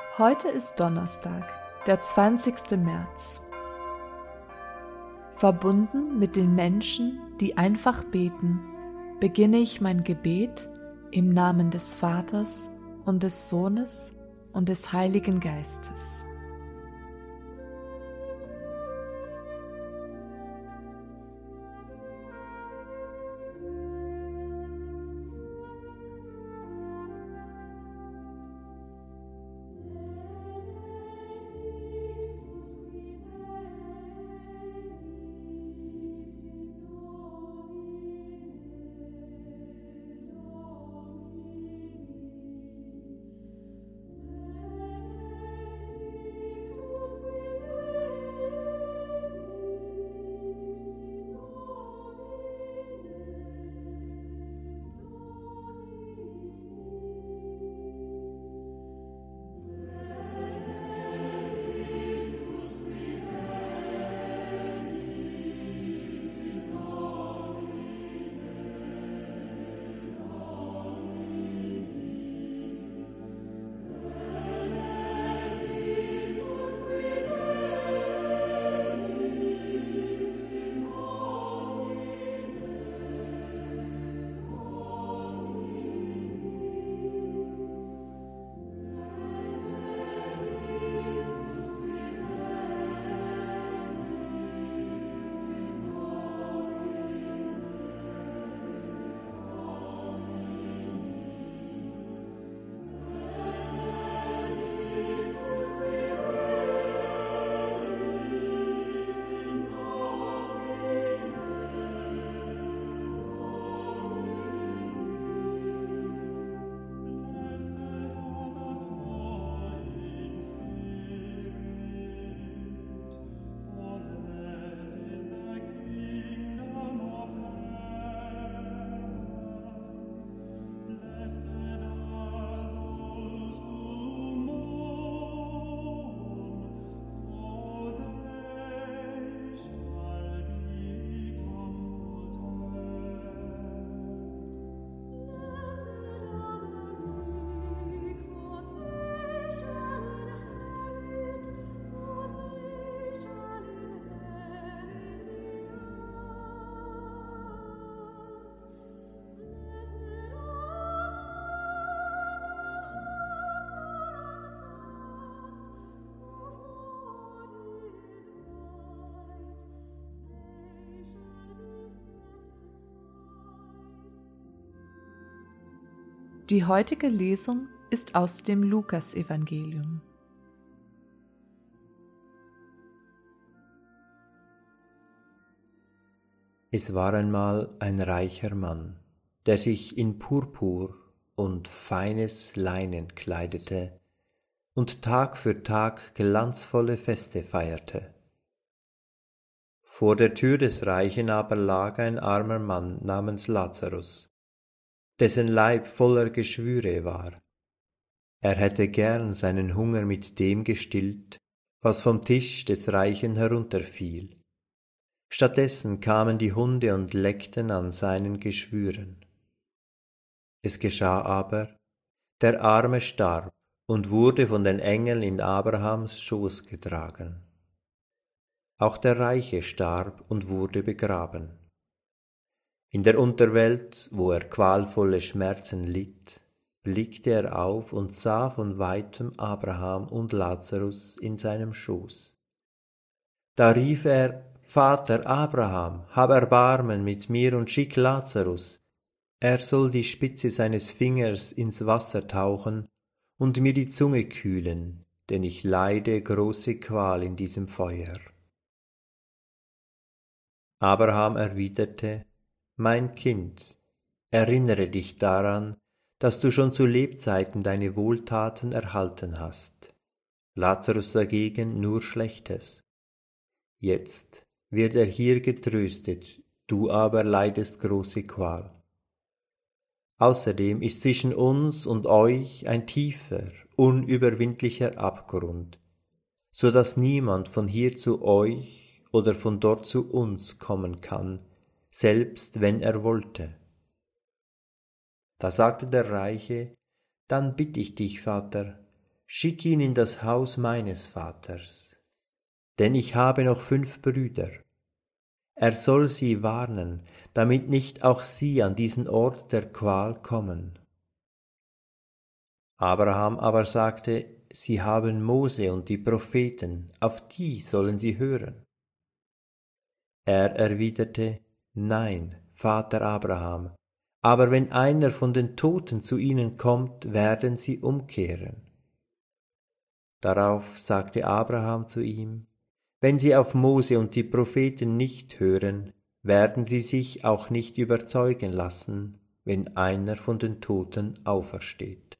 Heute ist Donnerstag, der 20. März. Verbunden mit den Menschen, die einfach beten, beginne ich mein Gebet im Namen des Vaters und des Sohnes und des Heiligen Geistes. Die heutige Lesung ist aus dem Lukasevangelium. Es war einmal ein reicher Mann, der sich in Purpur und feines Leinen kleidete und Tag für Tag glanzvolle Feste feierte. Vor der Tür des Reichen aber lag ein armer Mann namens Lazarus, dessen Leib voller Geschwüre war. Er hätte gern seinen Hunger mit dem gestillt, was vom Tisch des Reichen herunterfiel. Stattdessen kamen die Hunde und leckten an seinen Geschwüren. Es geschah aber, der Arme starb und wurde von den Engeln in Abrahams Schoß getragen. Auch der Reiche starb und wurde begraben. In der Unterwelt, wo er qualvolle Schmerzen litt, blickte er auf und sah von weitem Abraham und Lazarus in seinem Schoß. Da rief er: Vater Abraham, hab Erbarmen mit mir und schick Lazarus. Er soll die Spitze seines Fingers ins Wasser tauchen und mir die Zunge kühlen, denn ich leide große Qual in diesem Feuer. Abraham erwiderte: Mein Kind, erinnere dich daran, dass du schon zu Lebzeiten deine Wohltaten erhalten hast, Lazarus dagegen nur Schlechtes. Jetzt wird er hier getröstet, du aber leidest große Qual. Außerdem ist zwischen uns und euch ein tiefer, unüberwindlicher Abgrund, so dass niemand von hier zu euch oder von dort zu uns kommen kann, selbst wenn er wollte. Da sagte der Reiche: Dann bitt ich dich, Vater, schick ihn in das Haus meines Vaters, denn ich habe noch 5 Brüder. Er soll sie warnen, damit nicht auch sie an diesen Ort der Qual kommen. Abraham aber sagte, sie haben Mose und die Propheten, auf die sollen sie hören. Er erwiderte, Nein, Vater Abraham, aber wenn einer von den Toten zu ihnen kommt, werden sie umkehren. Darauf sagte Abraham zu ihm, wenn sie auf Mose und die Propheten nicht hören, werden sie sich auch nicht überzeugen lassen, wenn einer von den Toten aufersteht.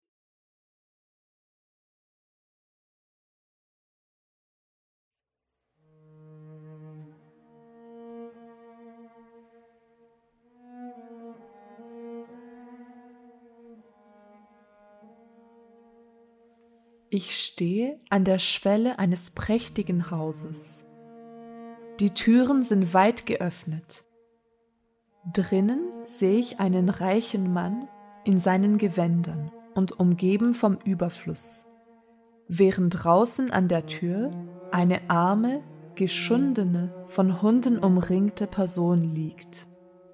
Ich stehe an der Schwelle eines prächtigen Hauses. Die Türen sind weit geöffnet. Drinnen sehe ich einen reichen Mann in seinen Gewändern und umgeben vom Überfluss, während draußen an der Tür eine arme, geschundene, von Hunden umringte Person liegt.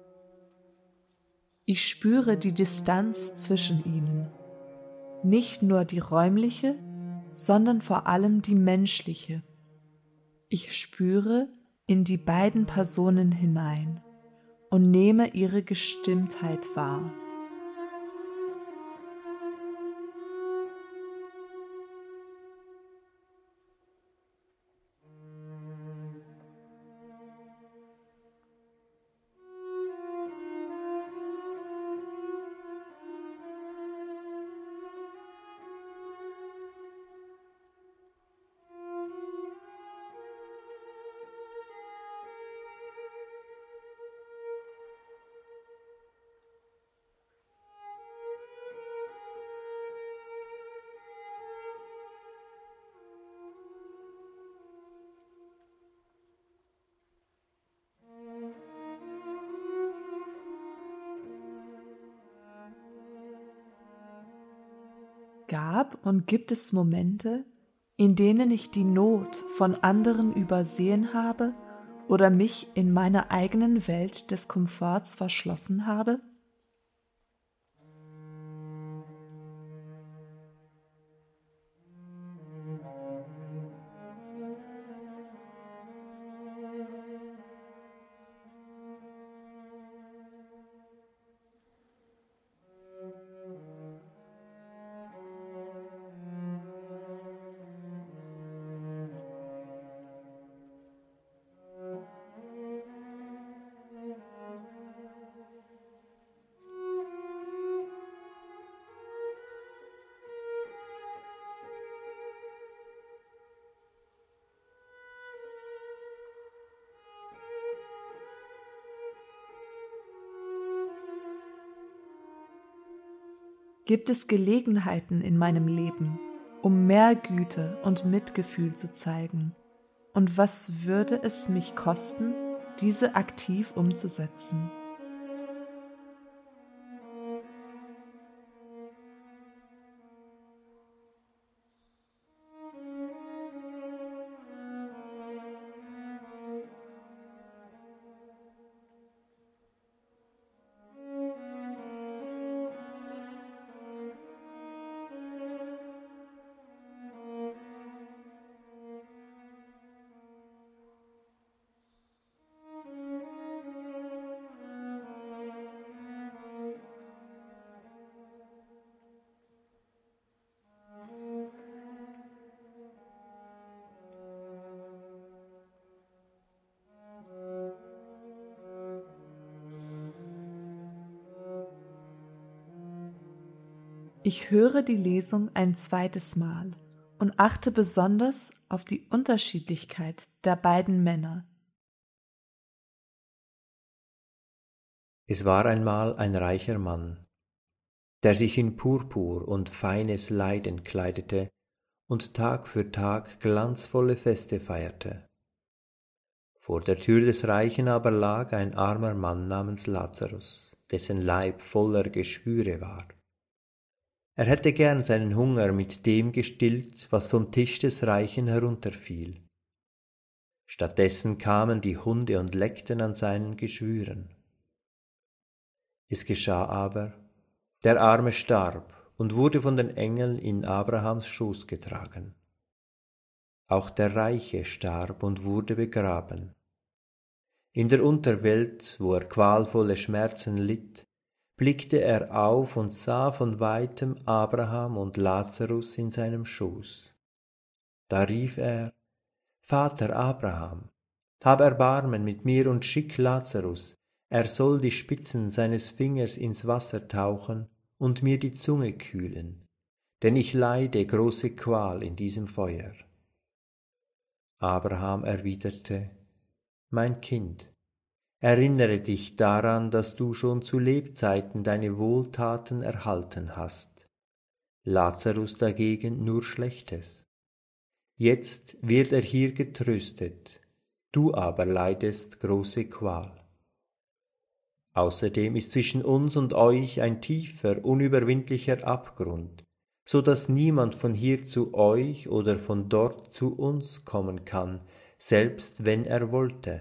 Ich spüre die Distanz zwischen ihnen, nicht nur die räumliche, sondern vor allem die menschliche. Ich spüre in die beiden Personen hinein und nehme ihre Gestimmtheit wahr. Gab und gibt es Momente, in denen ich die Not von anderen übersehen habe oder mich in meiner eigenen Welt des Komforts verschlossen habe? Gibt es Gelegenheiten in meinem Leben, um mehr Güte und Mitgefühl zu zeigen? Und was würde es mich kosten, diese aktiv umzusetzen? Ich höre die Lesung ein zweites Mal und achte besonders auf die Unterschiedlichkeit der beiden Männer. Es war einmal ein reicher Mann, der sich in Purpur und feines Leiden kleidete und Tag für Tag glanzvolle Feste feierte. Vor der Tür des Reichen aber lag ein armer Mann namens Lazarus, dessen Leib voller Geschwüre war. Er hätte gern seinen Hunger mit dem gestillt, was vom Tisch des Reichen herunterfiel. Stattdessen kamen die Hunde und leckten an seinen Geschwüren. Es geschah aber, der Arme starb und wurde von den Engeln in Abrahams Schoß getragen. Auch der Reiche starb und wurde begraben. In der Unterwelt, wo er qualvolle Schmerzen litt, blickte er auf und sah von weitem Abraham und Lazarus in seinem Schoß. Da rief er: Vater Abraham, hab Erbarmen mit mir und schick Lazarus, er soll die Spitzen seines Fingers ins Wasser tauchen und mir die Zunge kühlen, denn ich leide große Qual in diesem Feuer. Abraham erwiderte: Mein Kind, erinnere dich daran, dass du schon zu Lebzeiten deine Wohltaten erhalten hast, Lazarus dagegen nur Schlechtes. Jetzt wird er hier getröstet, du aber leidest große Qual. Außerdem ist zwischen uns und euch ein tiefer, unüberwindlicher Abgrund, so dass niemand von hier zu euch oder von dort zu uns kommen kann, selbst wenn er wollte.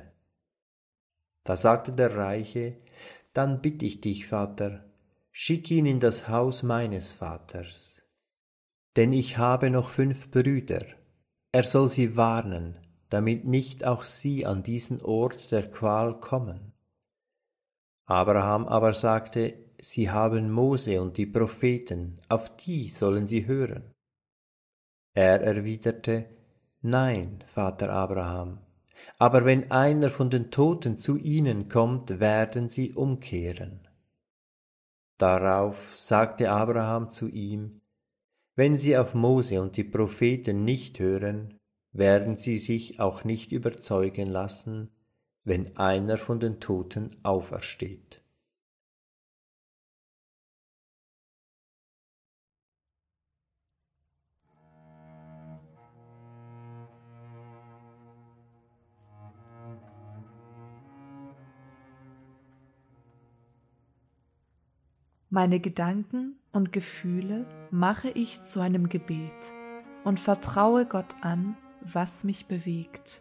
Da sagte der Reiche: Dann bitt ich dich, Vater, schick ihn in das Haus meines Vaters. Denn ich habe noch 5 Brüder, er soll sie warnen, damit nicht auch sie an diesen Ort der Qual kommen. Abraham aber sagte: Sie haben Mose und die Propheten, auf die sollen sie hören. Er erwiderte: Nein, Vater Abraham, aber wenn einer von den Toten zu ihnen kommt, werden sie umkehren. Darauf sagte Abraham zu ihm: Wenn sie auf Mose und die Propheten nicht hören, werden sie sich auch nicht überzeugen lassen, wenn einer von den Toten aufersteht. Meine Gedanken und Gefühle mache ich zu einem Gebet und vertraue Gott an, was mich bewegt.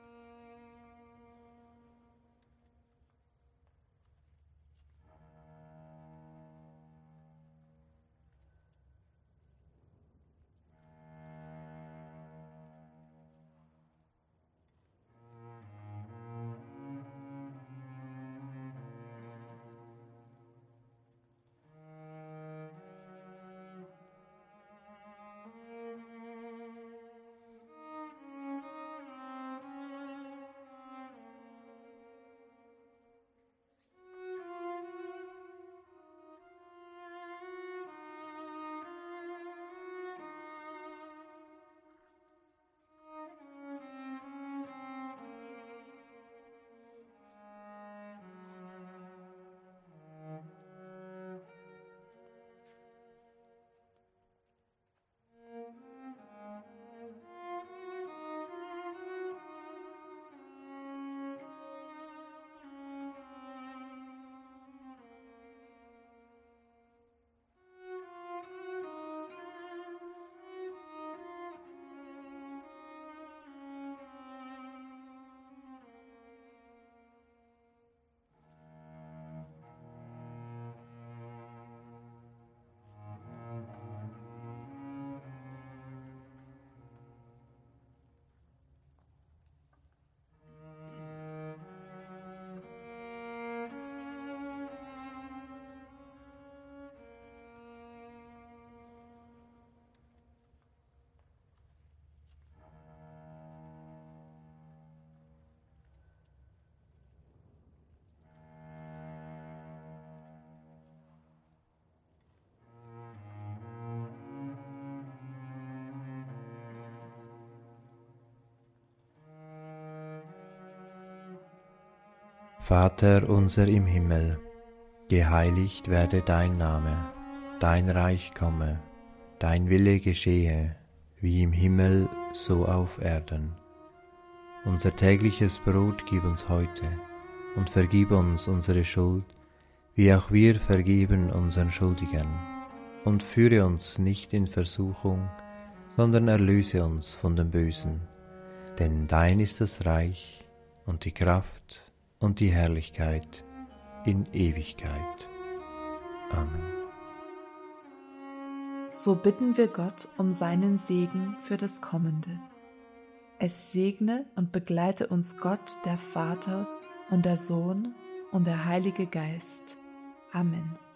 Vater unser im Himmel, geheiligt werde dein Name, dein Reich komme, dein Wille geschehe, wie im Himmel, so auf Erden. Unser tägliches Brot gib uns heute und vergib uns unsere Schuld, wie auch wir vergeben unseren Schuldigern. und führe uns nicht in Versuchung, sondern erlöse uns von dem Bösen. Denn dein ist das Reich und die Kraft und die Herrlichkeit in Ewigkeit. Amen. So bitten wir Gott um seinen Segen für das Kommende. Es segne und begleite uns Gott, der Vater und der Sohn und der Heilige Geist. Amen.